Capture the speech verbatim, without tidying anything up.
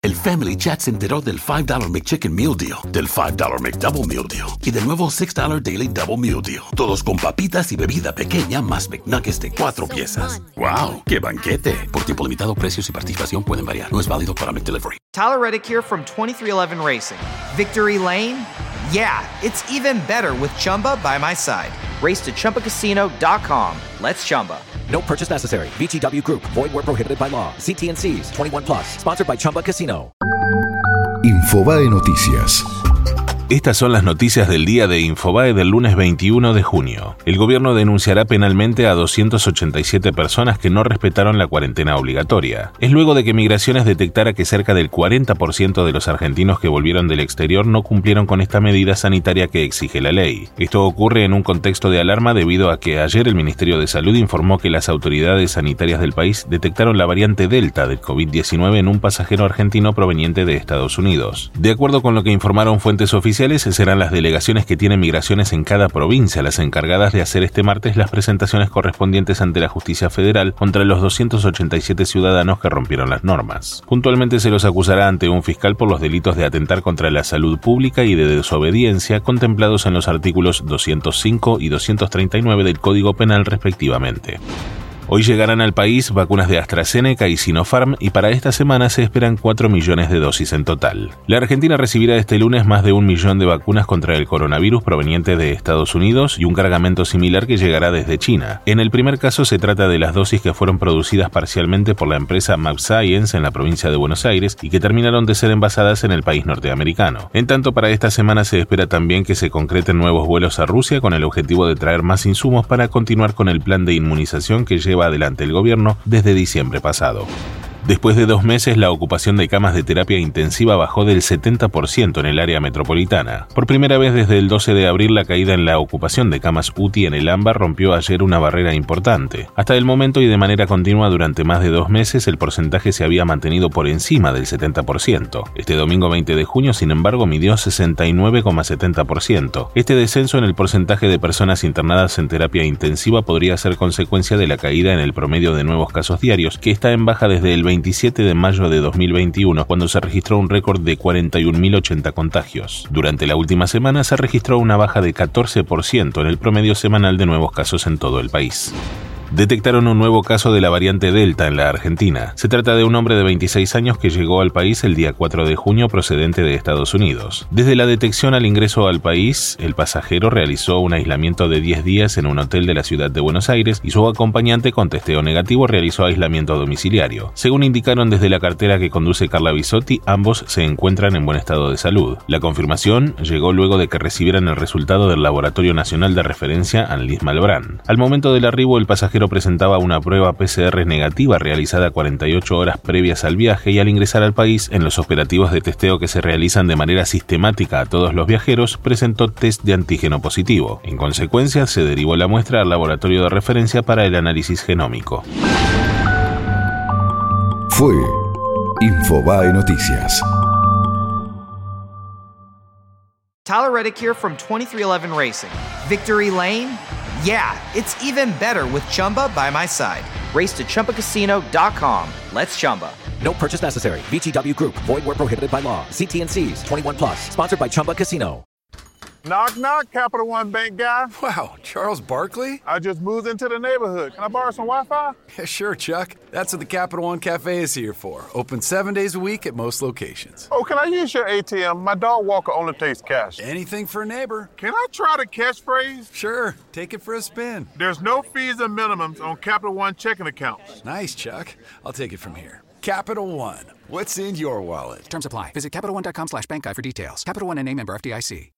El Family Chat se enteró del five dollar McChicken Meal Deal, del five dollar McDouble Meal Deal y del nuevo six dollar Daily Double Meal Deal. Todos con papitas y bebida pequeña más McNuggets de cuatro piezas. ¡Wow! ¡Qué banquete! Por tiempo limitado, precios y participación pueden variar. No es válido para McDelivery. Tyler Reddick here from twenty-three eleven Racing. Victory Lane? Yeah, it's even better with Chumba by my side. Race to Chumba Casino dot com. Let's Chumba. No purchase necessary. V G W Group. Void where prohibited by law. C T and C's. twenty-one plus. Sponsored by Chumba Casino. Infobae Noticias. Estas son las noticias del día de Infobae del lunes veintiuno de junio. El gobierno denunciará penalmente a doscientas ochenta y siete personas que no respetaron la cuarentena obligatoria. Es luego de que Migraciones detectara que cerca del cuarenta por ciento de los argentinos que volvieron del exterior no cumplieron con esta medida sanitaria que exige la ley. Esto ocurre en un contexto de alarma debido a que ayer el Ministerio de Salud informó que las autoridades sanitarias del país detectaron la variante Delta del COVID diecinueve en un pasajero argentino proveniente de Estados Unidos. De acuerdo con lo que informaron fuentes oficiales, serán las delegaciones que tienen Migraciones en cada provincia las encargadas de hacer este martes las presentaciones correspondientes ante la justicia federal contra los doscientos ochenta y siete ciudadanos que rompieron las normas. Puntualmente se los acusará ante un fiscal por los delitos de atentar contra la salud pública y de desobediencia contemplados en los artículos doscientos cinco y doscientos treinta y nueve del Código Penal respectivamente. Hoy llegarán al país vacunas de AstraZeneca y Sinopharm y para esta semana se esperan cuatro millones de dosis en total. La Argentina recibirá este lunes más de un millón de vacunas contra el coronavirus provenientes de Estados Unidos y un cargamento similar que llegará desde China. En el primer caso se trata de las dosis que fueron producidas parcialmente por la empresa mAbxience en la provincia de Buenos Aires y que terminaron de ser envasadas en el país norteamericano. En tanto, para esta semana se espera también que se concreten nuevos vuelos a Rusia con el objetivo de traer más insumos para continuar con el plan de inmunización que lleva adelante el gobierno desde diciembre pasado. Después de dos meses, la ocupación de camas de terapia intensiva bajó del setenta por ciento en el área metropolitana. Por primera vez desde el doce de abril, la caída en la ocupación de camas U T I en el AMBA rompió ayer una barrera importante. Hasta el momento y de manera continua durante más de dos meses, el porcentaje se había mantenido por encima del setenta por ciento. Este domingo veinte de junio, sin embargo, midió sesenta y nueve coma setenta por ciento. Este descenso en el porcentaje de personas internadas en terapia intensiva podría ser consecuencia de la caída en el promedio de nuevos casos diarios, que está en baja desde el veintisiete de mayo de dos mil veintiuno, cuando se registró un récord de cuarenta y un mil ochenta contagios. Durante la última semana se registró una baja de catorce por ciento en el promedio semanal de nuevos casos en todo el país. Detectaron un nuevo caso de la variante Delta en la Argentina. Se trata de un hombre de veintiséis años que llegó al país el día cuatro de junio procedente de Estados Unidos. Desde la detección al ingreso al país, el pasajero realizó un aislamiento de diez días en un hotel de la ciudad de Buenos Aires y su acompañante con testeo negativo realizó aislamiento domiciliario. Según indicaron desde la cartera que conduce Carla Bisotti, ambos se encuentran en buen estado de salud. La confirmación llegó luego de que recibieran el resultado del Laboratorio Nacional de Referencia Annelies Malbrán. Al momento del arribo, el pasajero presentaba una prueba P C R negativa realizada cuarenta y ocho horas previas al viaje y al ingresar al país, en los operativos de testeo que se realizan de manera sistemática a todos los viajeros, presentó test de antígeno positivo. En consecuencia, se derivó la muestra al laboratorio de referencia para el análisis genómico. Fue Infobae Noticias. Tyler Reddick here from twenty-three eleven Racing. Victory Lane? Yeah, it's even better with Chumba by my side. Race to Chumba Casino dot com. Let's Chumba. No purchase necessary. V G W Group. Void where prohibited by law. C T and C's. twenty-one plus. Sponsored by Chumba Casino. Knock, knock, Capital One Bank guy. Wow, Charles Barkley? I just moved into the neighborhood. Can I borrow some Wi-Fi? Yeah, sure, Chuck. That's what the Capital One Cafe is here for. Open seven days a week at most locations. Oh, can I use your A T M? My dog Walker only takes cash. Anything for a neighbor. Can I try the catchphrase? Sure, take it for a spin. There's no fees and minimums on Capital One checking accounts. Nice, Chuck. I'll take it from here. Capital One. What's in your wallet? Terms apply. Visit CapitalOne.com slash bank guide for details. Capital One N A member F D I C.